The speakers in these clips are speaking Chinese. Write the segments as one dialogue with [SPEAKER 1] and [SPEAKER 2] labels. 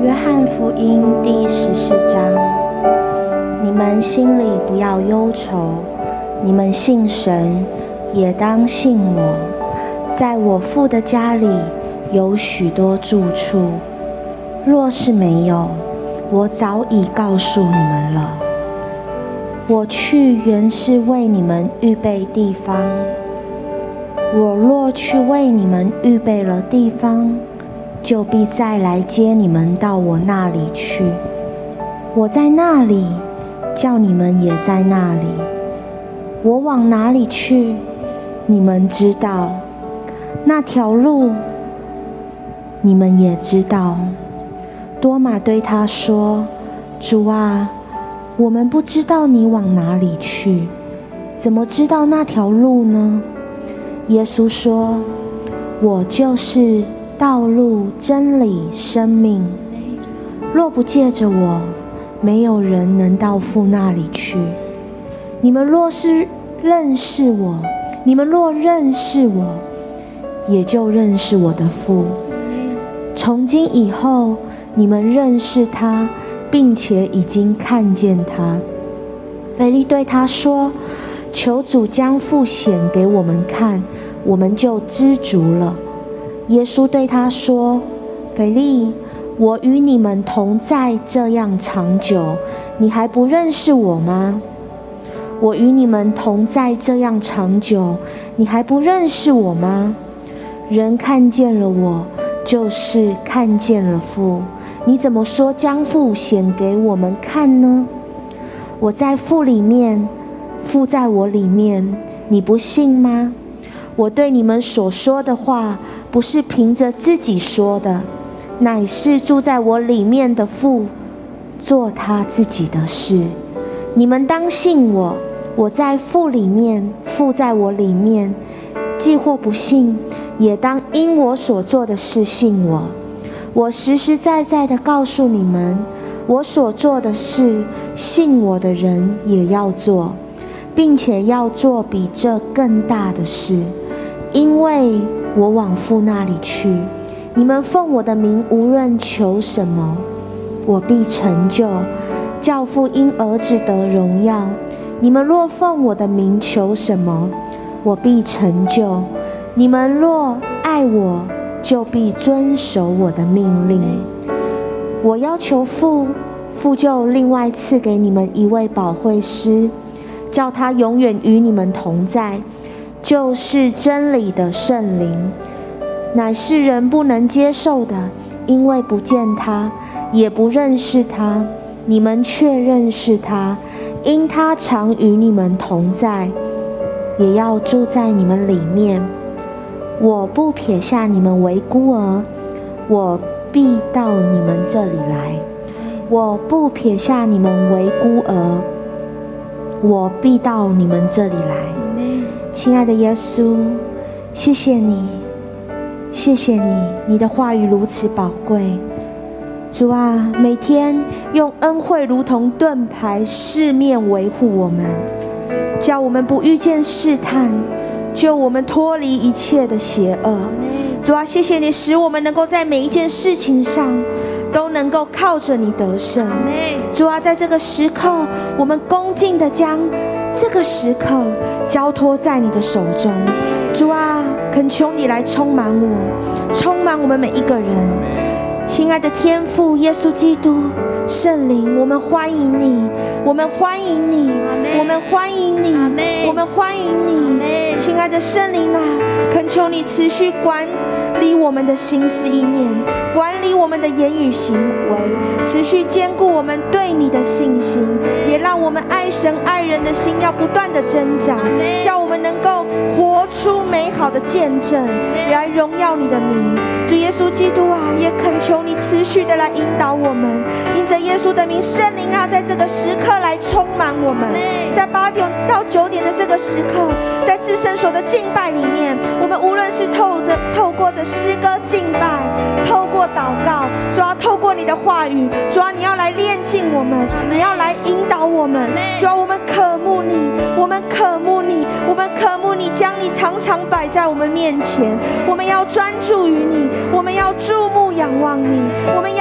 [SPEAKER 1] 约翰福音第14章，你们心里不要忧愁，你们信神，也当信我。在我父的家里有许多住处，若是没有，我早已告诉你们了。我去原是为你们预备地方，我若去为你们预备了地方，就必再来接你们到我那里去。我在那里，叫你们也在那里。我往哪里去，你们知道，那条路你们也知道。多马对他说：主啊，我们不知道你往哪里去，怎么知道那条路呢？耶稣说：我就是道路、真理、生命。若不借着我，没有人能到父那里去。你们若是认识我，你们若认识我，也就认识我的父。从今以后，你们认识他，并且已经看见他。腓利对他说：求主将父显给我们看，我们就知足了。耶稣对他说：腓利，我与你们同在这样长久，你还不认识我吗？我与你们同在这样长久，你还不认识我吗？人看见了我，就是看见了父。你怎么说将父显给我们看呢？我在父里面，父在我里面，你不信吗？我对你们所说的话，不是凭着自己说的，乃是住在我里面的父做他自己的事。你们当信我，我在父里面，父在我里面。既或不信，也当因我所做的事信我。我实实在在的告诉你们，我所做的事，信我的人也要做，并且要做比这更大的事，因为我往父那里去。你们奉我的名无论求什么，我必成就，叫父因儿子得荣耀。你们若奉我的名求什么，我必成就。你们若爱我，就必遵守我的命令。我要求父，父就另外赐给你们一位保惠师，叫他永远与你们同在，就是真理的圣灵，乃是人不能接受的，因为不见他，也不认识他。你们却认识他，因他常与你们同在，也要住在你们里面。我不撇下你们为孤儿，我必到你们这里来。我不撇下你们为孤儿，我必到你们这里来。亲爱的耶稣，谢谢你，谢谢你，你的话语如此宝贵。主啊，每天用恩惠如同盾牌四面维护我们，叫我们不遇见试探，救我们脱离一切的邪恶。主啊，谢谢你使我们能够在每一件事情上都能够靠着你得胜。主啊，在这个时刻，我们恭敬地将这个时刻交托在你的手中。主啊，恳求你来充满我，充满我们每一个人。亲爱的天父耶稣基督，圣灵，我们欢迎你，我们欢迎你，我们欢迎你，我们欢迎你。亲爱的圣灵啊，恳求你持续管理我们的心思意念，管理我们的言语行为，持续坚固我们对你的信心，也让我们爱神爱人的心要不断的增长，叫我们能够活出美好的见证，来荣耀你的名。主耶稣基督啊，也恳求你持续的来引导我们，因着耶稣的名，圣灵啊，在这个时刻来充满我们。在8点到9点的这个时刻，在至圣所的敬拜里面，我们无论是透过着诗歌敬拜，透过祷告，主要透过你的话语，主要你要来炼净我们，你要来引导我们。主要我们渴慕你，我们渴慕你，我们渴慕你，将你常常摆在我们面前。我们要专注于你，我们要注目仰望你，我们要默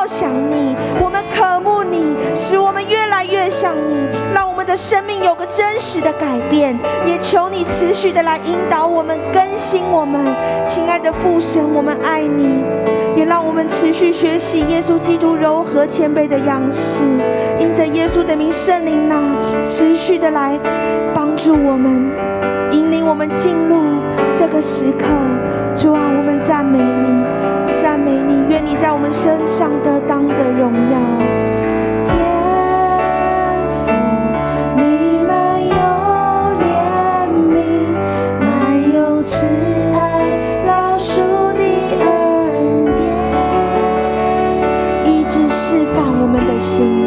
[SPEAKER 1] 默想你，我们渴慕你，使我们越来越像你，让我们的生命有个真实的改变。也求你持续的来引导我们，更新我们。亲爱的父神，我们爱你，也让我们持续学习耶稣基督柔和谦卑的样式。因着耶稣的名，圣灵啊，持续的来帮助我们，引领我们进入这个时刻。主啊，我们赞美你，赞美你，愿你在我们身上得当的荣耀。天父，你满有怜悯，满有慈爱，饶恕的恩典，一直释放我们的心。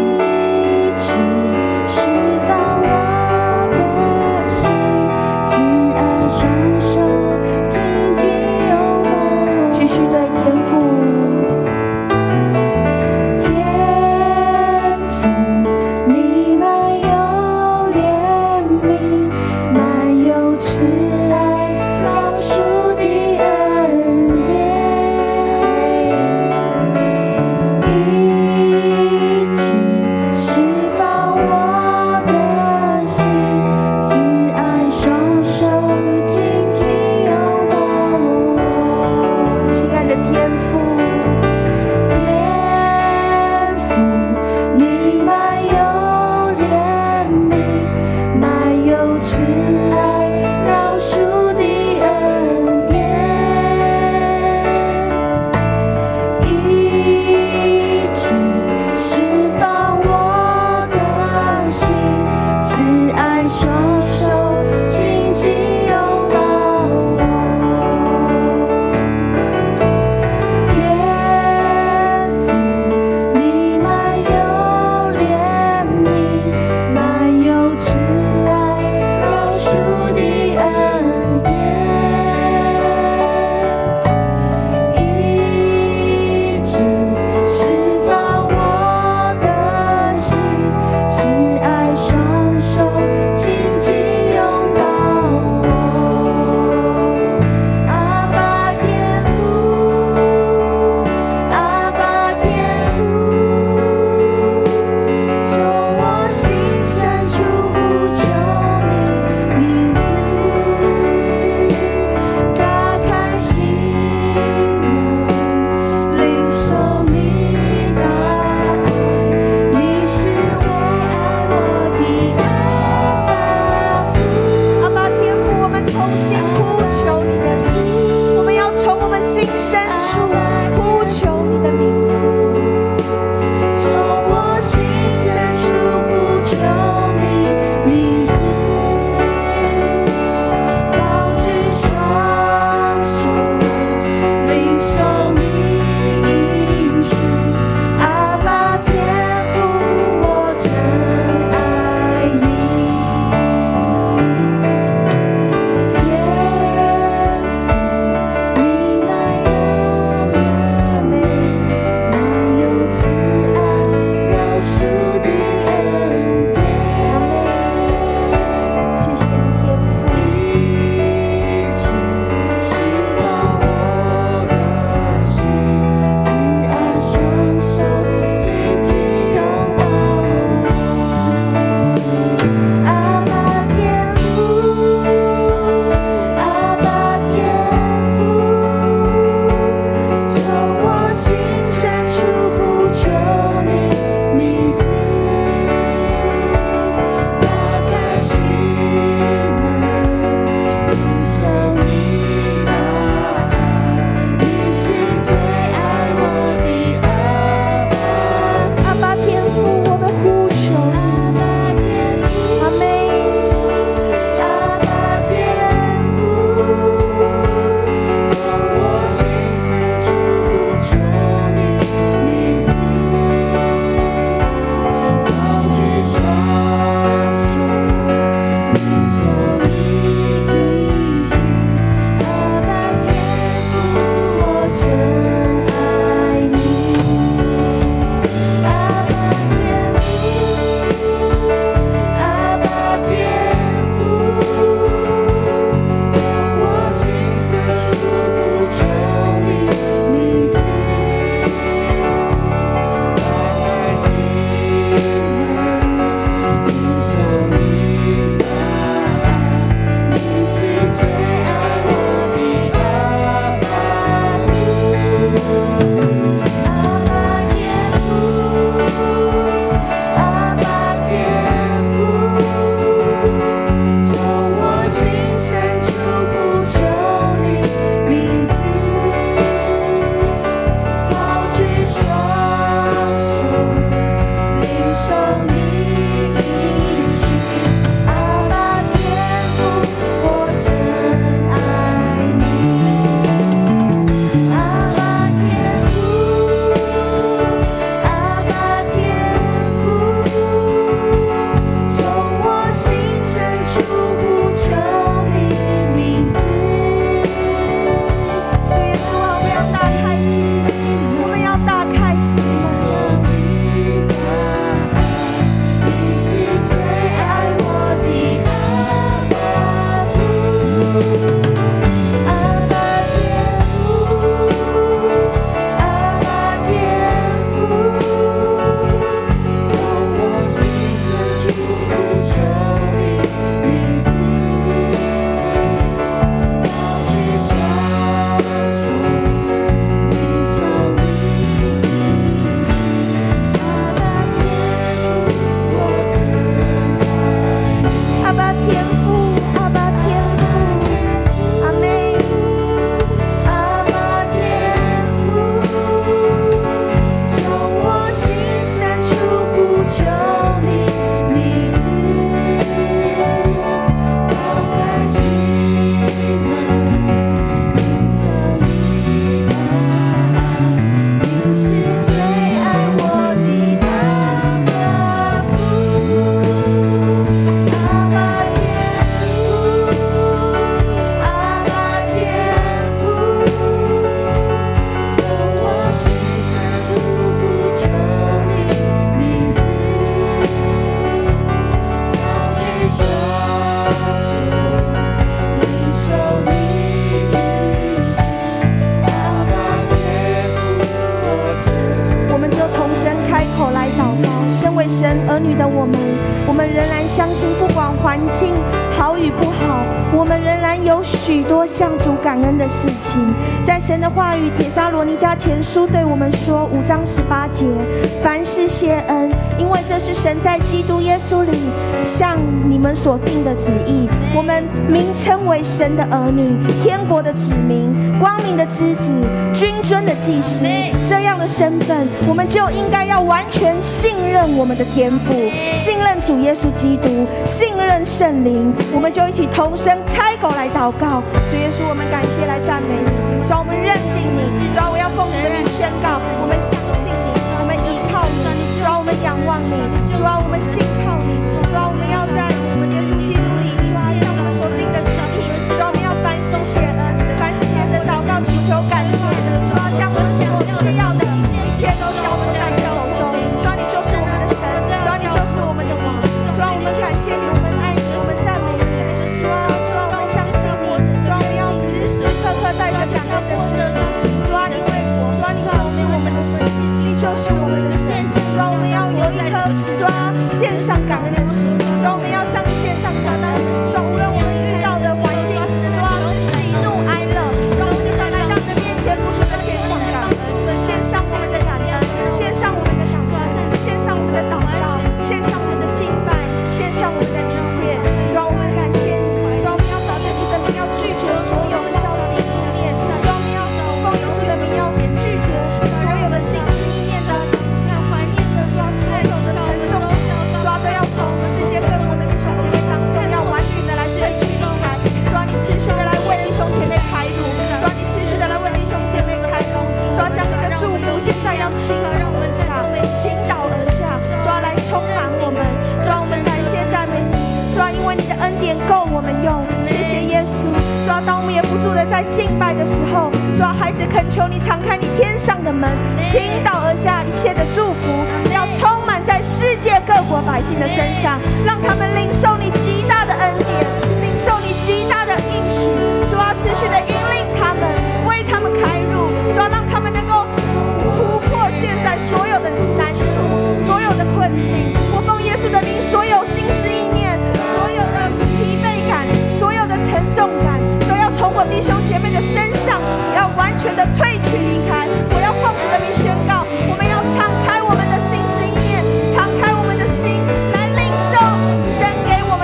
[SPEAKER 1] 开口来祷告。身为神儿女的我们仍然相信，不管环境好与不好，我们仍然有许多向主感恩的事情。在神的话语帖撒罗尼迦前书对我们说5章18节，凡事谢恩，因为这是神在基督耶稣里向你们所定的旨意。我们名称为神的儿女，天国的子民，光明的之子，君尊的祭司，这样的身份，我们就应该要完全信任我们的天父，信任主耶稣基督，信任圣灵。我们就一起同声开口来祷告。主耶稣，我们感谢来赞美你，主，我们认定你，主，我要奉你的名宣告，我们相信你，我们依靠你，主，我们仰望你，主，我们信靠你，主，我们要在耶稣基督里，主，向我们所定的旨意，主，我们要凡事谢恩，凡事借着祷告祈求感谢，主，将我们所需要的一切都交托在你手中，主，你就是我们的神，主，你就是我们的王，主，我们感谢你，我们爱你，我们赞美你，主，我们相信你，主，我们要时时刻刻带着感恩的心，主，你是我，主，你就是我们的神，你就是我们的神，主，我们要有一颗主献上感恩的心，主，我们要向你献上感恩，主，无论我们遇到的环境，主，是喜怒哀乐，主，我们就来到你的面前，不住的献上感恩，献上我们的感恩，献上我们的感恩，献上我们的祷告，献上我们的敬拜，献上我们的一切，主，我们感谢你，主，我们要找耶稣的名，要拒绝所有的消极意念，主，我们要奉耶稣的名，要拒绝所有的心思意念的怀念的，主，所有的沉重的，主，都要从世界各国的弟兄姐妹当中，要完全的来退去离开，主，你持续的来为弟兄姐妹开路，主，你持续的来为弟兄姐妹开路，主，将你的祝福现在要倾倒而下，倾倒而下，主，来充满我们，主，我们感谢赞美你，主，因为你的恩典够我们用，谢谢耶稣，主，当我们也不住的在敬拜的时候，主，孩子恳求你敞开你天上的门，倾倒而下一切的祝福，要充满在世界各国百姓的身上，让他们领受你极大的恩典，领受你极大的应许，主，持续的引领他们，为他们开路，主，让他们能够突破现在所有的难处，所有的困境。我奉耶稣的名，所有心思意念，所有的疲惫感，所有的沉重感，都要从我弟兄姐妹的身上，要完全的退去离开。我要奉主的名宣告，我们要敞开我们的心思意念，敞开我们的心，来领受神给我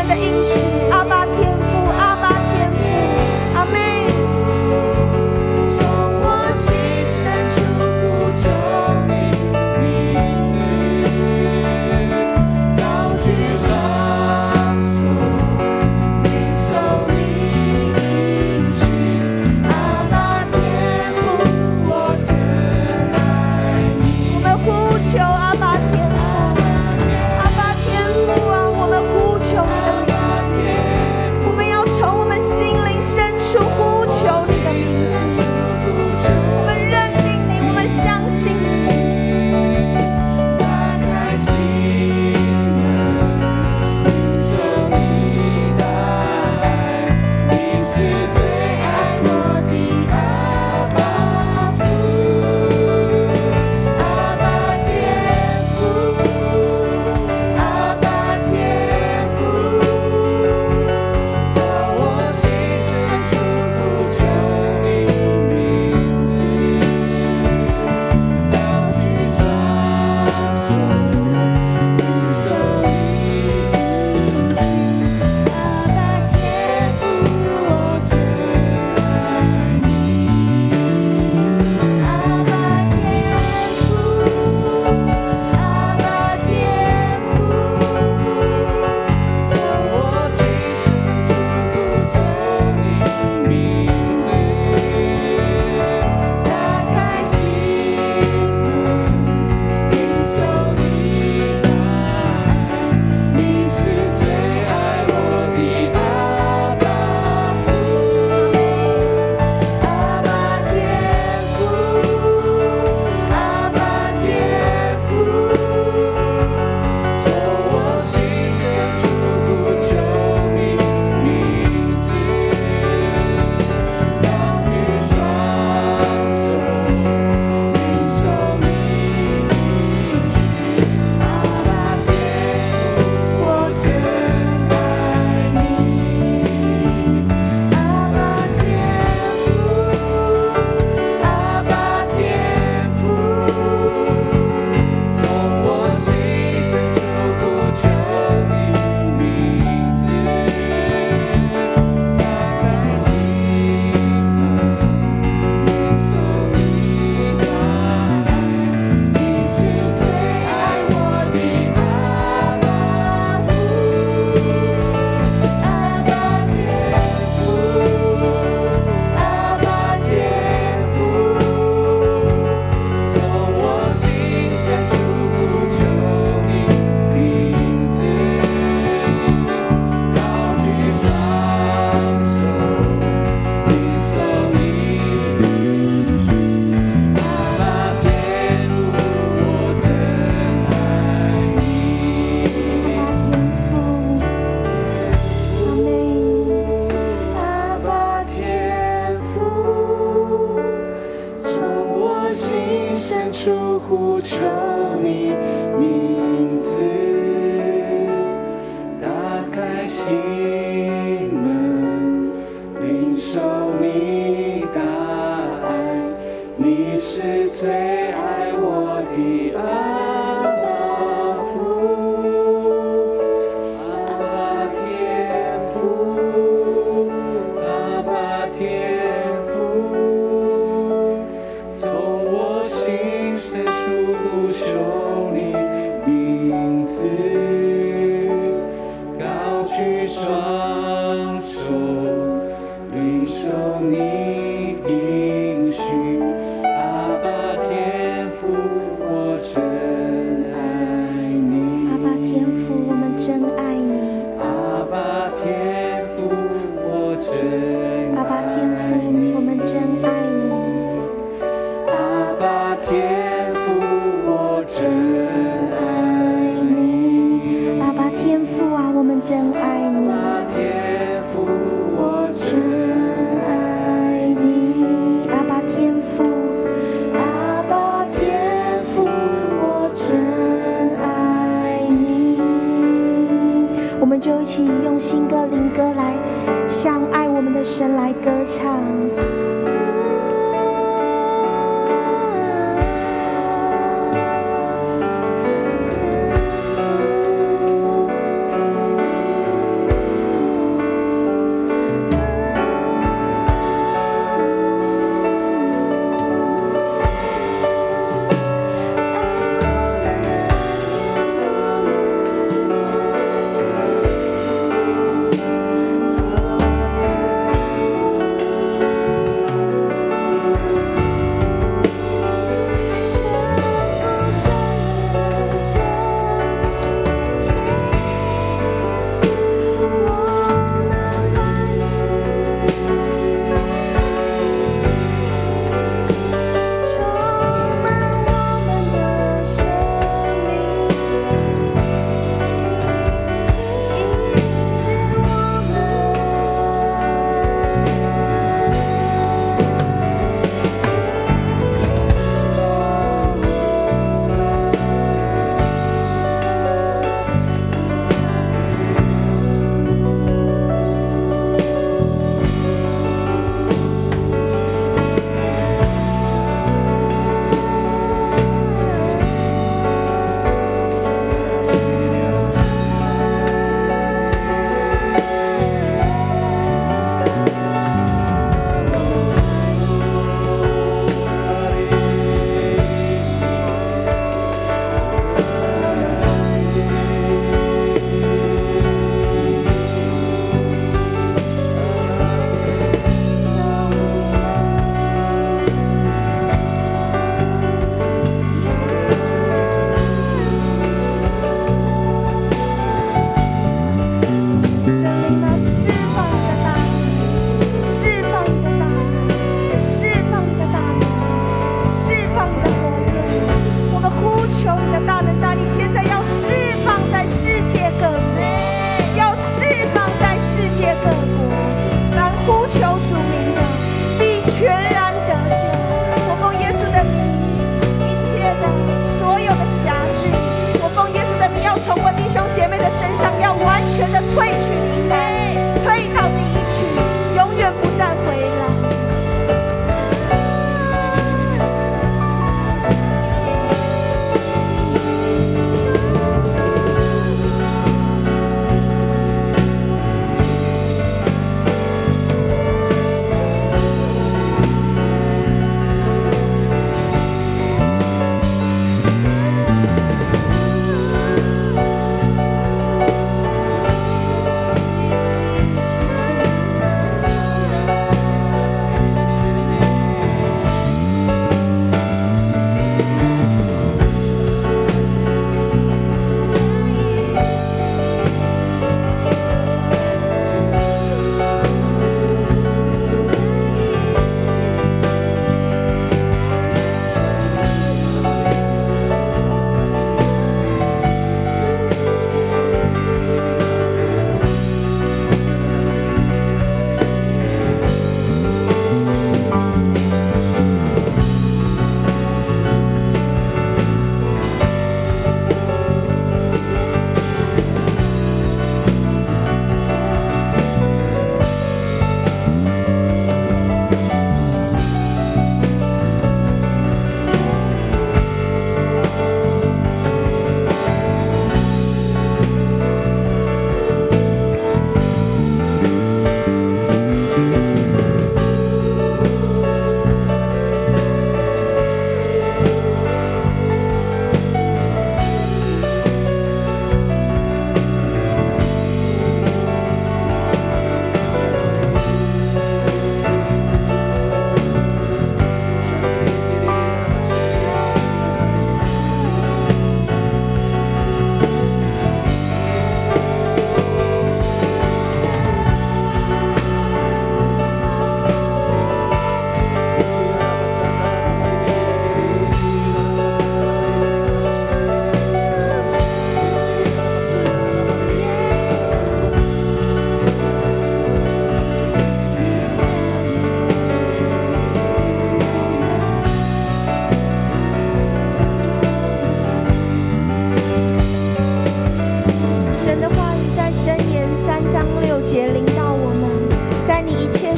[SPEAKER 1] 真爱你。
[SPEAKER 2] 阿爸天父，我真
[SPEAKER 1] 阿爸天父，我们真爱你。
[SPEAKER 2] 阿爸天父，我真
[SPEAKER 1] 爱你。阿爸天父啊，我们真爱你。
[SPEAKER 2] 阿爸天父，我
[SPEAKER 1] 真爱你。阿爸天父，阿爸天父，我真爱你。我们就一起用新歌灵歌来向爱我们的神来歌唱。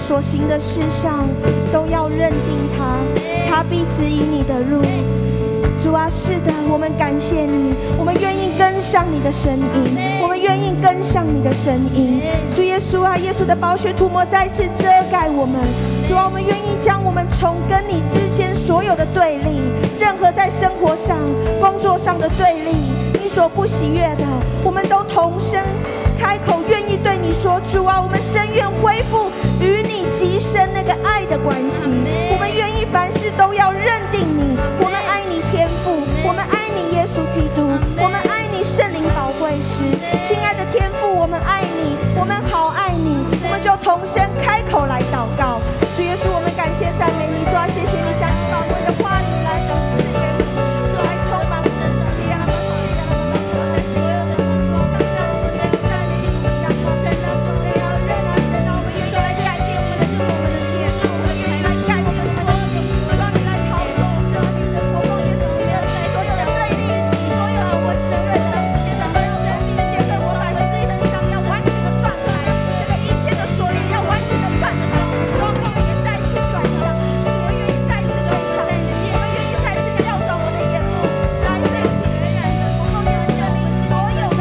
[SPEAKER 1] 所行的事上都要认定他，他必指引你的路。主啊，是的，我们感谢你，我们愿意跟上你的声音，我们愿意跟上你的声音。主耶稣啊，耶稣的宝血涂抹再次遮盖我们。主啊，我们愿意将我们从跟你之间所有的对立，任何在生活上、工作上的对立，你所不喜悦的，我们都同声开口，愿意对你说：主啊，我们深愿恢复与你极深那个爱的关系。我们愿意凡事都要认定你，我们爱你天父，我们爱你耶稣基督，我们爱你圣灵保惠师。亲爱的天父，我们爱你，我们好爱你，我们就同声开口来祷告。主耶稣，我们感谢赞美你。主啊，谢谢你将你宝贵的话语来赐给我们，主来充满我们的力量，在所有的事情上，让我们能在你里面神的主，谁要认啊神啊，我们愿意来改变我们的主，我们的天父，我们愿意来改我们所有的，让你来操守这是的国梦耶稣基督在所有的对立，所有的我承认的，现在我要在世界的我摆在这身上要完全的断开，这个一切的锁链要完全的断开，主啊，我们也再次转向，我愿意再次转向，我们愿意再次调转我的眼目，来对全然的国梦耶稣的你所有的。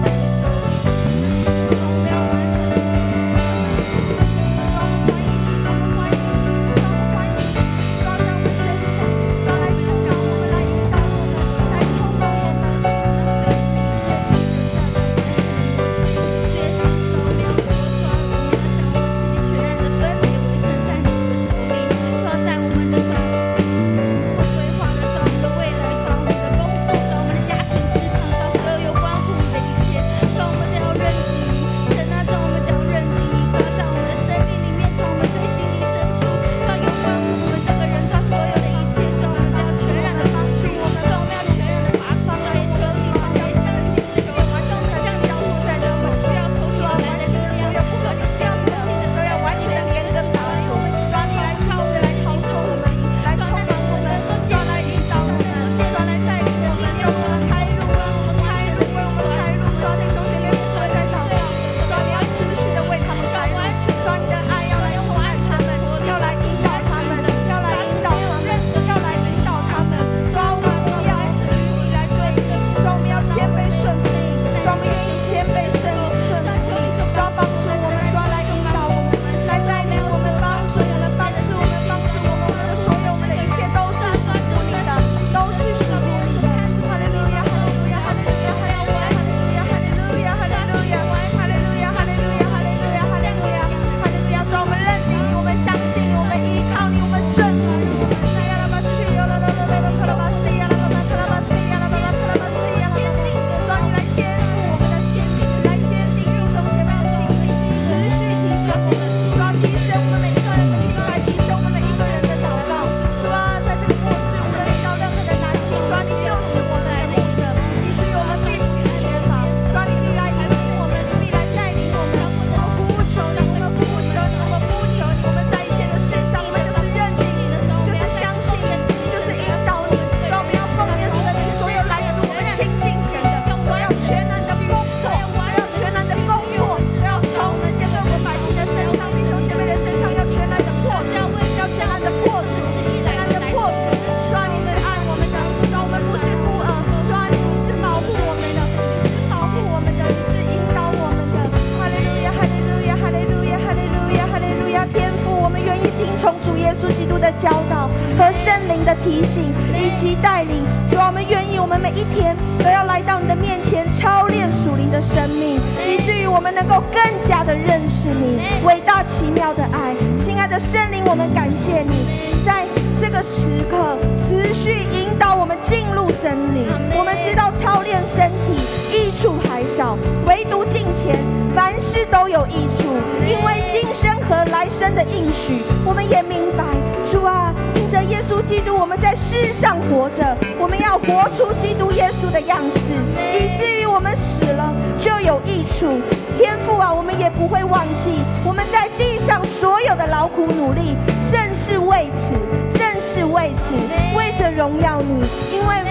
[SPEAKER 1] 教导和圣灵的提醒以及带领，主啊，我们愿意，我们每一天都要来到你的面前操练属灵的生命，以至于我们能够更加的认识你伟大奇妙的爱。亲爱的圣灵，我们感谢你在这个时刻持续引导我们进入真理。我们知道操练身体益处还少，唯独敬虔凡事都有益处，因为今生和来生的应许，我们也明白，主啊，因着耶稣基督，我们在世上活着，我们要活出基督耶稣的样式，以至于我们死了就有益处。天父啊，我们也不会忘记我们在地上所有的劳苦努力，正是为此，为着荣耀你，因为我们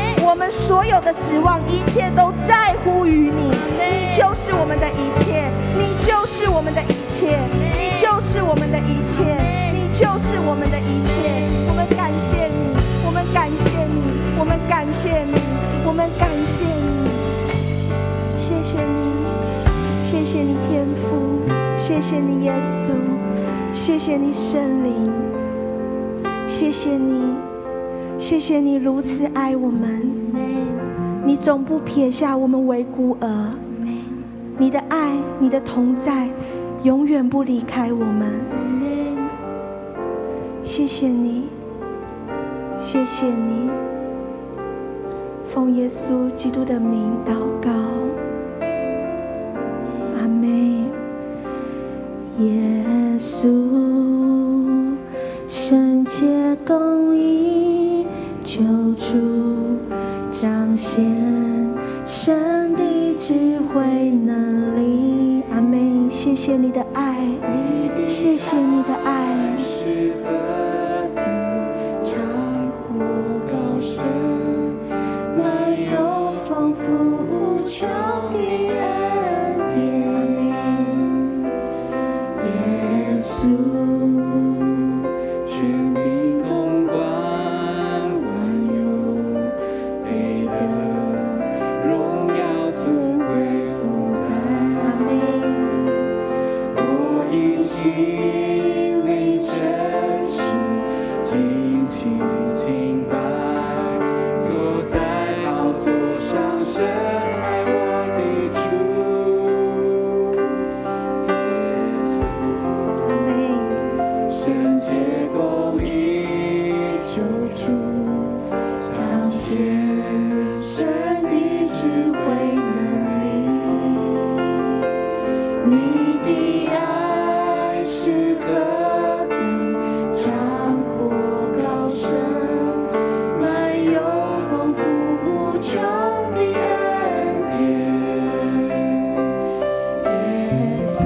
[SPEAKER 1] 们所有的指望，一切都在乎于你。你就是我们的一切，你就是我们的一切，你就是我们的一切，你就是我们的一切。我们感谢你，我们感谢你，我们感谢你，我们感谢你。谢谢你，谢谢你天父，谢谢你耶稣，谢谢你圣灵，谢谢你，谢谢你如此爱我们，你总不撇下我们为孤儿，你的爱，你的同在永远不离开我们。谢谢你，谢谢你，奉耶稣基督的名祷告，阿们。耶稣，圣洁公义救主，彰显神的智慧能力。阿们。谢谢你的爱，谢谢你的爱。
[SPEAKER 2] 是何等长阔高深，满有丰富无穷的恩典。耶稣，权柄统管万有，配得荣耀尊贵颂赞。
[SPEAKER 1] 阿们。
[SPEAKER 2] 我因心里诚实，尽情敬拜，坐在宝座上，深爱我的主。耶稣，
[SPEAKER 1] 阿们。
[SPEAKER 2] 圣洁公义救主，彰显神的智慧能力。你的爱是何等长阔高深，满有丰富无穷的恩典。耶稣，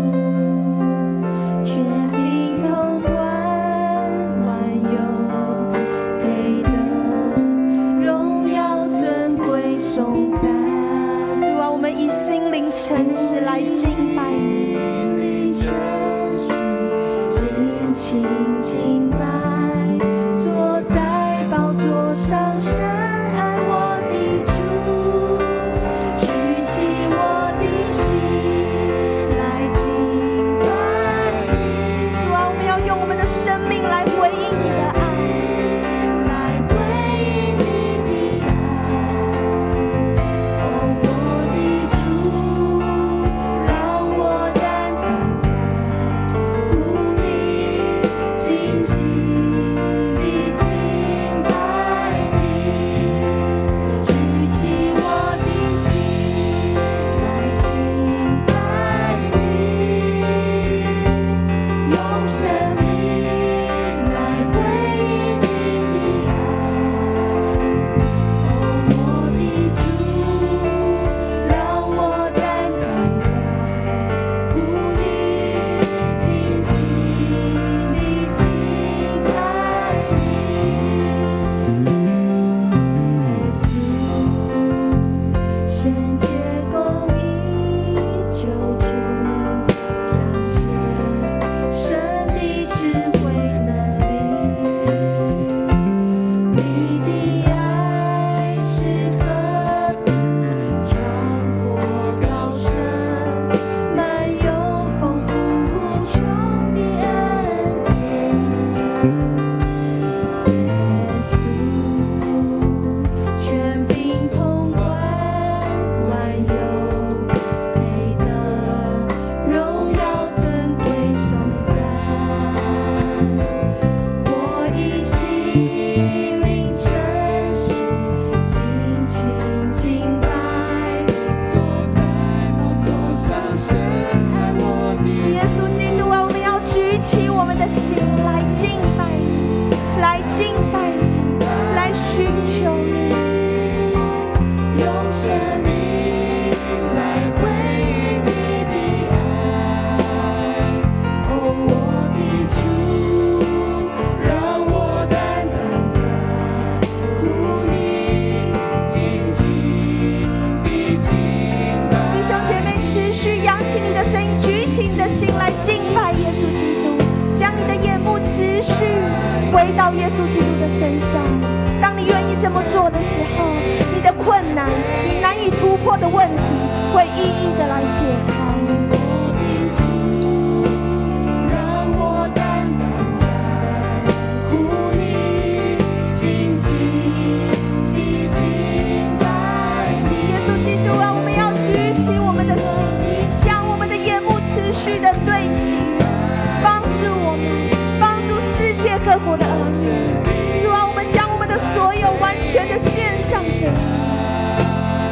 [SPEAKER 2] 权柄统管万有，配得荣耀尊贵颂赞。
[SPEAKER 1] 主啊，我们以心灵诚实来敬拜你。
[SPEAKER 2] 心灵诚实，尽情敬拜，坐在宝座上，深爱我的主，举起我的心来敬拜你。
[SPEAKER 1] 主啊，我们要用我们的生命来回应你的爱。
[SPEAKER 2] 来回应你的爱。哦，我的主，让我单单在乎你，尽情地敬拜你，举起我的心来敬拜你，用生命来回应你的爱。哦，我的主，让我单单在乎你，尽情地敬拜你。耶稣，圣洁公义救主，彰显神的智慧能力。你的爱是何等长阔高深，满有丰富无穷的恩典。耶稣，权柄统管万
[SPEAKER 1] 这么做的时候，你的困难，你难以突破的问题，会一一的来解开。的对齐，帮助我们，帮助世界各国的儿女。主啊，我们将我们的所有完全的献上给你。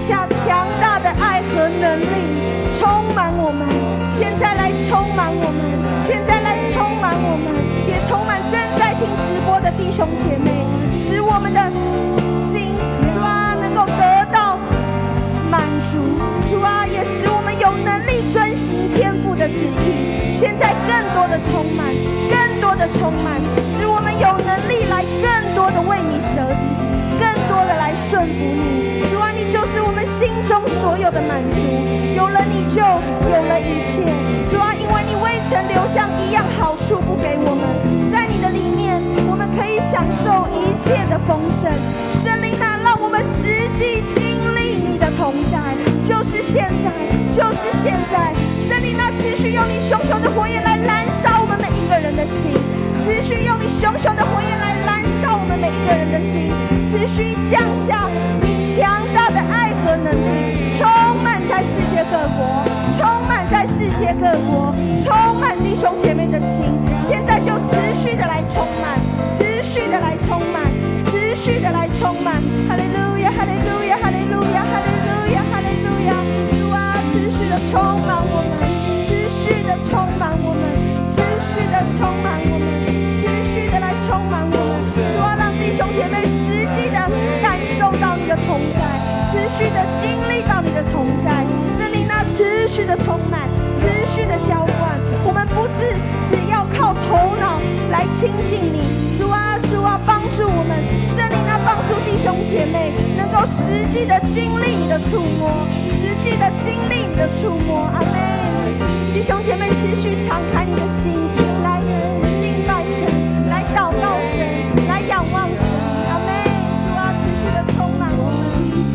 [SPEAKER 1] 下强大的爱和能力，充满我们。现在来充满我们，现在来充满我们，也充满正在听直播的弟兄姐妹，使我们的心，主啊，能够得到满足。主啊，也使我们有能力遵行天父的旨意。现在更多的充满，更多的充满，使我们有能力来更多的为你舍己，更多的来顺服你。主啊，你就是我们心中所有的满足，有了你就有了一切。主啊，因为你未曾留下一样好处不给我们，在你的里面我们可以享受一切的丰盛。圣灵啊，让我们实际经历你的同在，就是现在，就是现在。圣灵啊，持续用你熊熊的火焰来燃烧我们每一个人的心，持续用你熊熊的火焰来燃烧我们每一个人的心，持续降下你强大的爱和能力，充满在世界各国，充满在世界各国，充满弟兄姐妹的心。现在就持续的来充满，持续的来充满，持续的来充满。哈利路亚，哈利路亚，哈利路亚，哈利路亚，哈利路亚。主啊，持续的充满我们，持续的充满我们，持续的充满我们，持续的来充满我们。主啊，让弟兄姐妹实际的感受到你的同在，持续的经历到你的同在。圣灵啊，持续的充满，持续的浇灌。我们不只要靠头脑来亲近你。主啊，主啊，帮助我们。圣灵啊，帮助弟兄姐妹能够实际的经历你的触摸，实际的经历你的触摸。阿们。弟兄姐妹，持续敞开你的心，来敬拜神，来祷告神，来仰望神。阿们。主啊，持续的充满我们。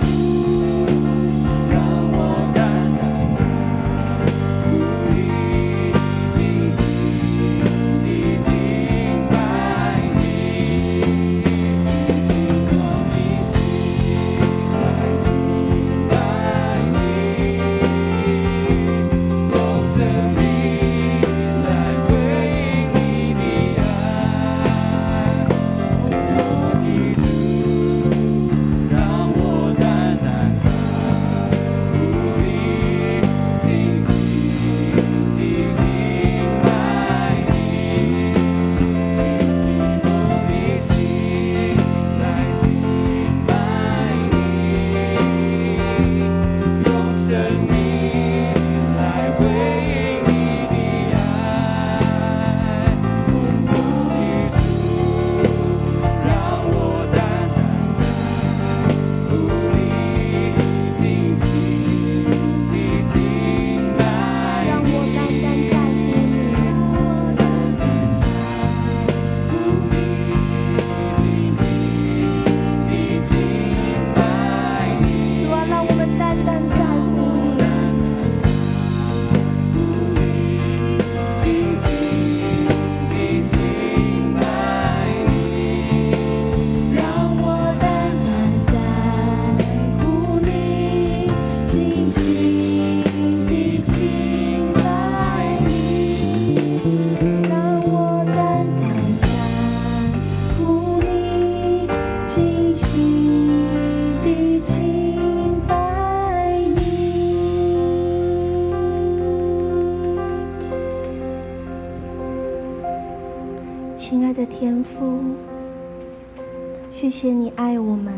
[SPEAKER 1] 亲爱的天父，谢谢你爱我们，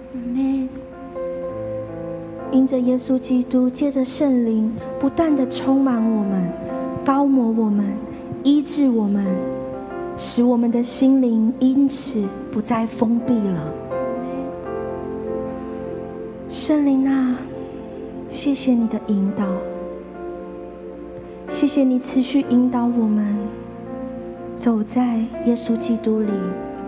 [SPEAKER 1] 因着耶稣基督，借着圣灵不断的充满我们，高摩我们，医治我们，使我们的心灵因此不再封闭了。圣灵啊，谢谢你的引导，谢谢你持续引导我们走在耶稣基督里，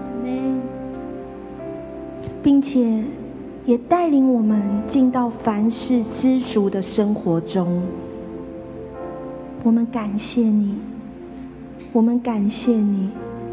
[SPEAKER 1] 并且也带领我们进到凡事知足的生活中。我们感谢你，我们感谢你。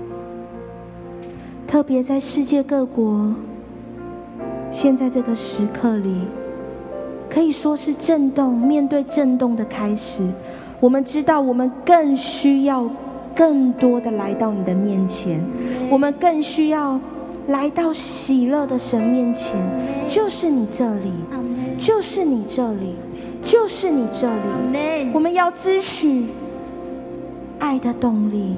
[SPEAKER 1] 特别在世界各国，现在这个时刻里，可以说是震动，面对震动的开始。我们知道，我们更需要更多的来到你的面前，我们更需要来到喜乐的神面前，就是你这里。 就是你这里，就是你这里。我们要支取爱的动力，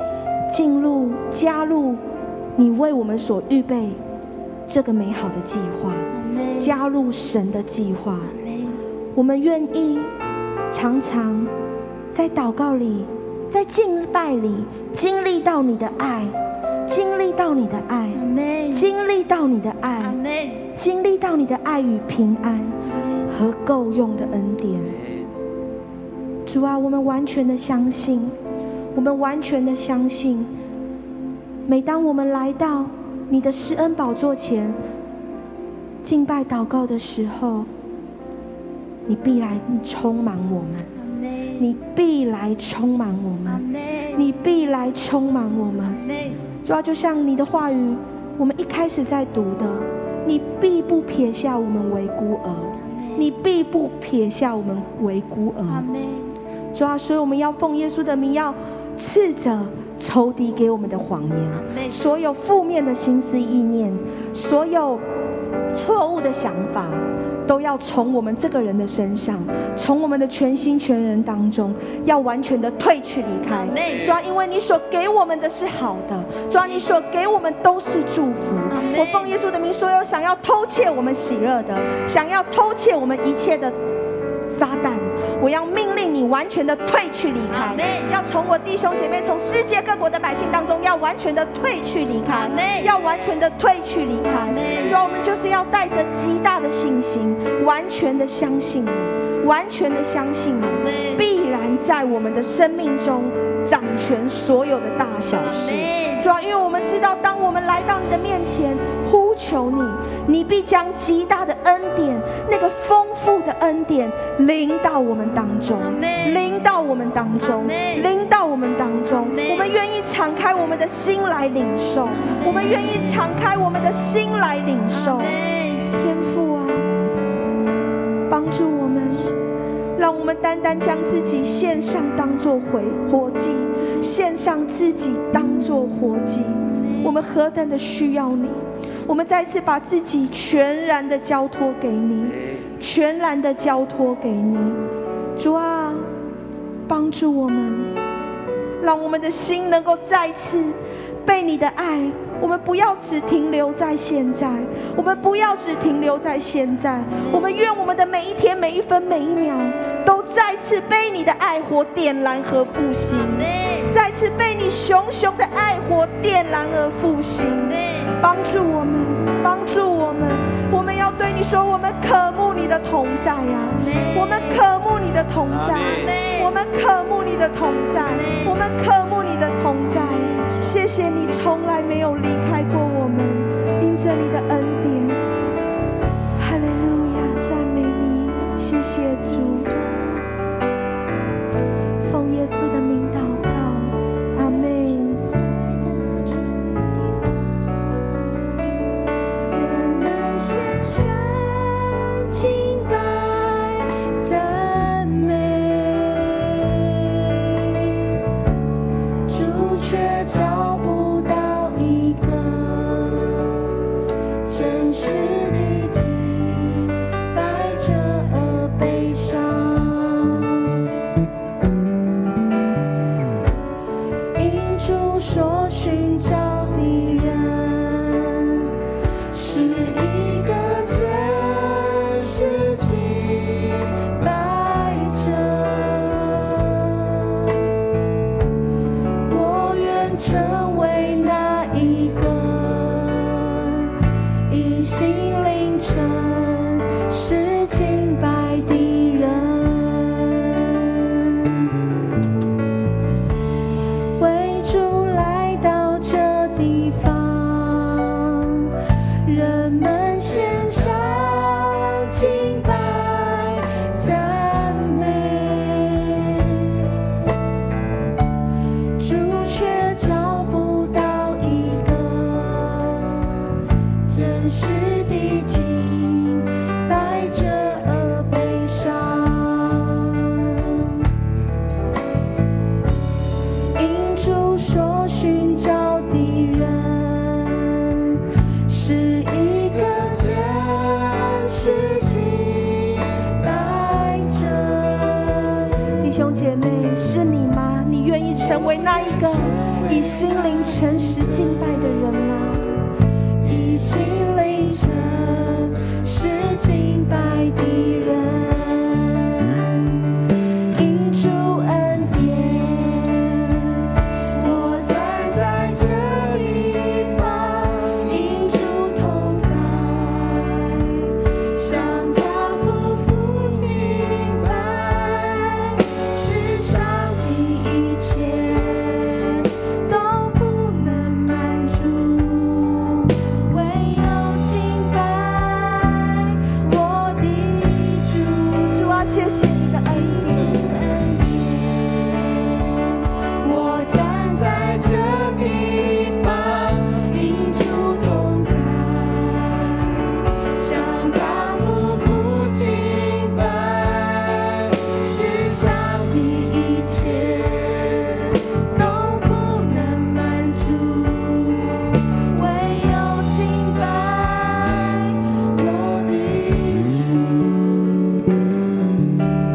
[SPEAKER 1] 加入你为我们所预备这个美好的计划，加入神的计划。我们愿意常常在祷告里，在敬拜里经历到你的爱，经历到你的爱，经历到你的爱，经历到你的爱与平安和够用的恩典。主啊，我们完全的相信，我们完全的相信，每当我们来到你的施恩宝座前敬拜祷告的时候，你必来充满我们，你必来充满我们，你必来充满我们。主要就像你的话语我们一开始在读的，你必不撇下我们为孤儿，你必不撇下我们为孤儿。主要所以我们要奉耶稣的名，要斥责仇敌给我们的谎言，所有负面的心思意念，所有错误的想法，都要从我们这个人的身上，从我们的全心全人当中，要完全的退去离开。主啊，因为你所给我们的是好的，主啊，你所给我们都是祝福。我奉耶稣的名，所有想要偷窃我们喜乐的，想要偷窃我们一切的撒旦，我要命令你完全的退去离开，要从我弟兄姐妹，从世界各国的百姓当中，要完全的退去离开，要完全的退去离开。主啊，我们就是要带着极大的信心，完全的相信你，完全的相信你必然在我们的生命中掌权所有的大小事。主啊，因为我们知道，当我们来到你的面前呼求你，你必将极大的恩典，那个丰富的恩典临到我们当中，临到我们当中，临到我们当中。我们愿意敞开我们的心来领受，我们愿意敞开我们的心来领受。天父啊，帮助我们，让我们单单将自己献上，当作活祭，献上自己当作活祭。我们何等的需要你，我们再次把自己全然的交托给你，全然的交托给你。主啊，帮助我们，让我们的心能够再次被你的爱，我们不要只停留在现在，我们不要只停留在现在，我们愿我们的每一天每一分每一秒都再次被你的爱火点燃和复兴，再次被你熊熊的爱火点燃而复兴。帮助我们，帮助我们，我们要对你说，我们渴慕你的同在啊，我们渴慕你的同在，我们渴慕你的同在，我们渴慕你的同在。谢谢你从来没有离开过我们，因着你的恩典。哈利路亚，赞美你，谢谢主。奉耶稣的名祷告，阿们。
[SPEAKER 2] 是一个真实际
[SPEAKER 1] 兄姐妹，是你吗？你愿意成为那一个以心灵诚实敬拜的人吗？
[SPEAKER 2] 以心灵诚实敬拜的人，因主恩典，我站在这地方，因主同在，向他夫妇敬拜，世上的一切都不能满足，唯有敬拜我的主。
[SPEAKER 1] 主啊，谢谢你的恩典。
[SPEAKER 2] 我站在这地方，因主同在，向他夫妇敬拜，世上的一切都不能满足，唯有敬拜我的主。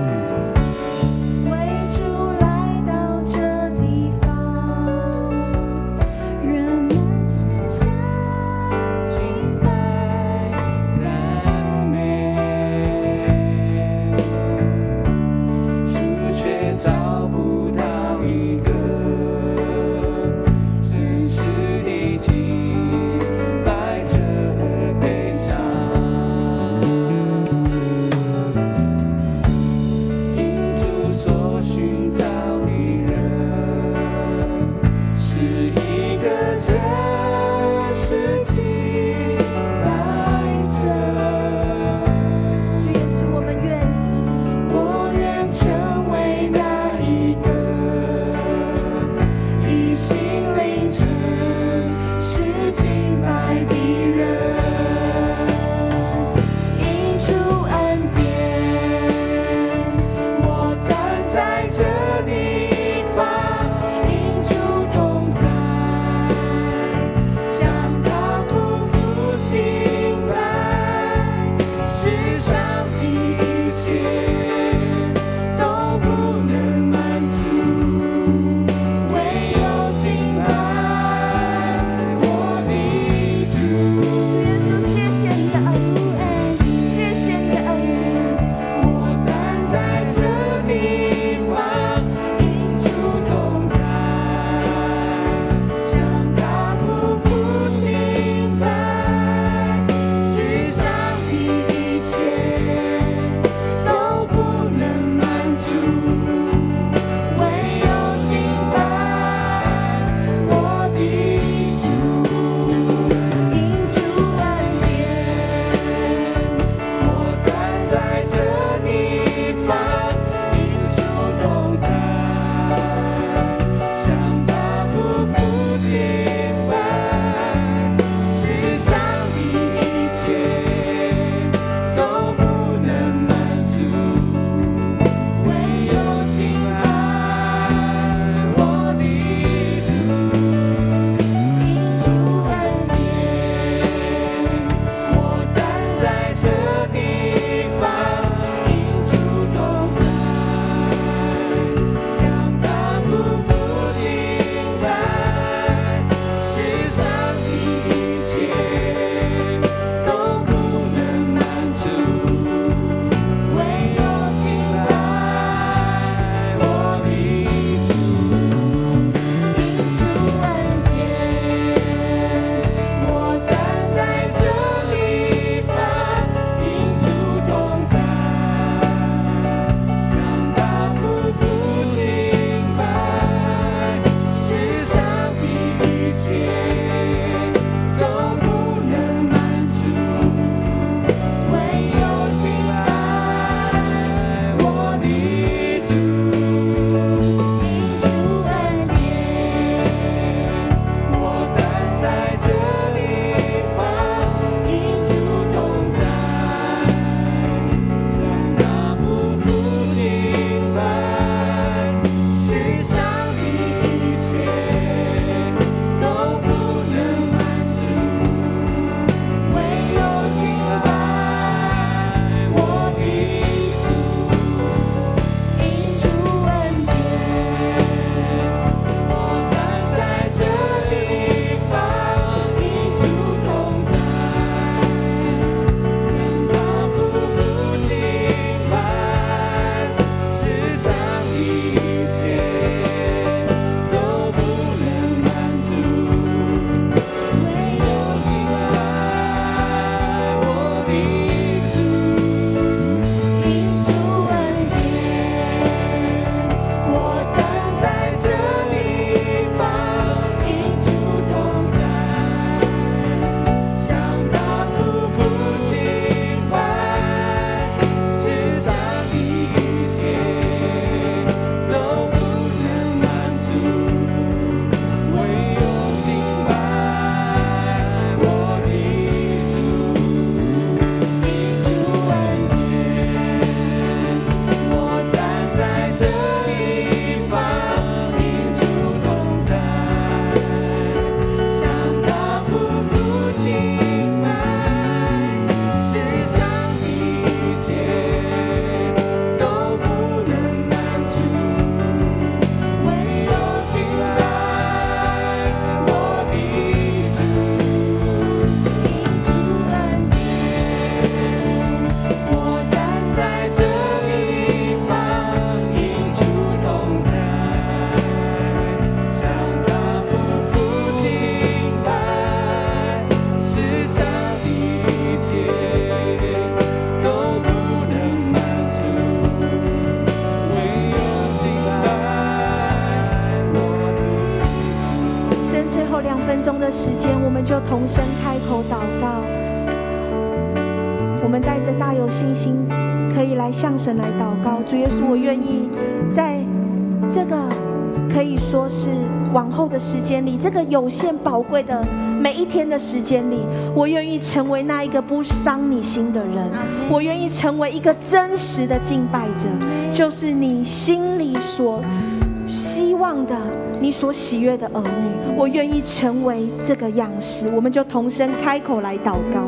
[SPEAKER 1] 同声开口祷告。我们带着大有信心，可以来向神来祷告。主耶稣，我愿意在这个可以说是往后的时间里，这个有限宝贵的每一天的时间里，我愿意成为那一个不伤你心的人，我愿意成为一个真实的敬拜者，就是你心里所希望的，你所喜悦的儿女，我愿意成为这个样式。我们就同声开口来祷告。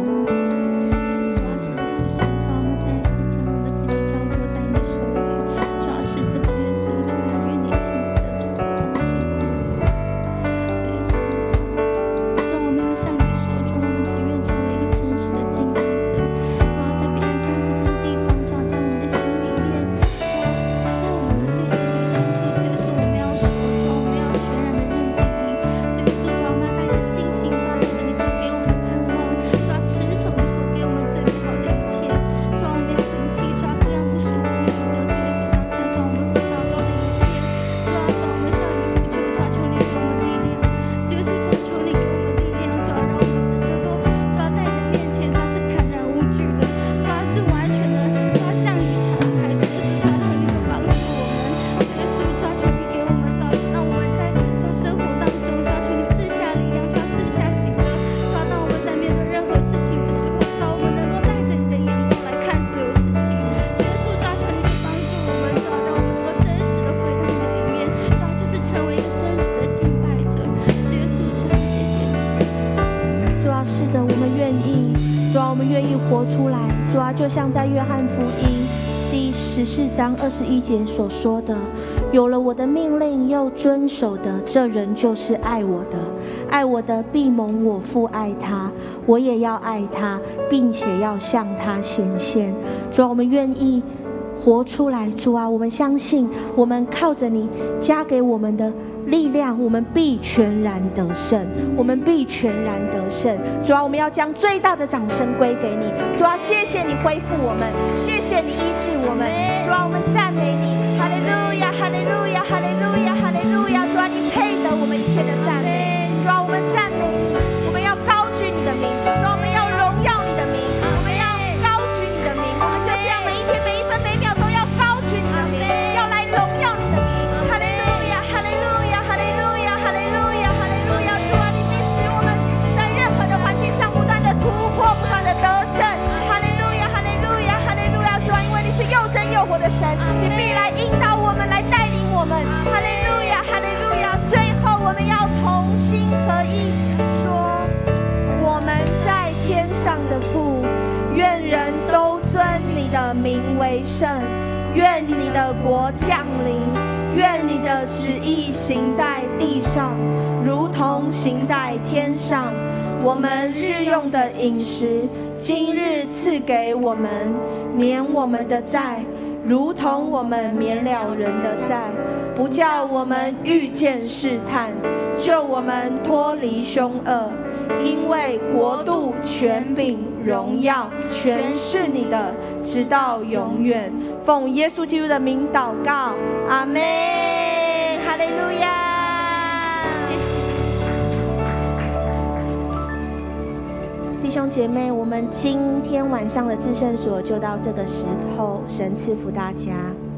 [SPEAKER 1] 就像在约翰福音第14章21节所说的，有了我的命令又遵守的，这人就是爱我的。爱我的必蒙我父爱他，我也要爱他，并且要向他显现。主啊，我们愿意活出来。主啊，我们相信，我们靠着你加给我们的力量，我们必全然得胜，我们必全然得胜。主啊，我们要将最大的掌声归给你。主啊，谢谢你恢复我们，谢谢你医治我们。主啊，我们赞美你，哈利路亚，哈利路亚，哈利路亚，哈利路亚。主啊，你配得我们一切的赞美。主啊，我们赞美你，我们要高举你的名。主啊，我们要荣耀你的名，我们要高举你的名，我们就是要每一天每一分每秒都要高举你的名，要来荣耀你的名。哈利路亚，哈利路亚，哈利路亚，哈利路亚，哈利路亚。主啊，你必使我们在任何的环境上不断的突破，不断的得胜。哈利路亚，哈利路亚，哈利路亚。主啊，因为你是又真又活的神，你必来引导我们，来带领我们。哈利路亚，哈利路亚。最后我们要同心合意说，我们在天上的父，愿人都尊你的名为圣，愿你的国降临，愿你的旨意行在地上，如同行在天上。我们日用的饮食，今日赐给我们，免我们的债，如同我们免了人的债，不叫我们遇见试探，救我们脱离凶恶。因为国度、权柄、荣耀，全是你的，直到永远。奉耶稣基督的名祷告，阿们，哈利路亚。弟兄姐妹，我们今天晚上的至圣所就到这个时候，神赐福大家。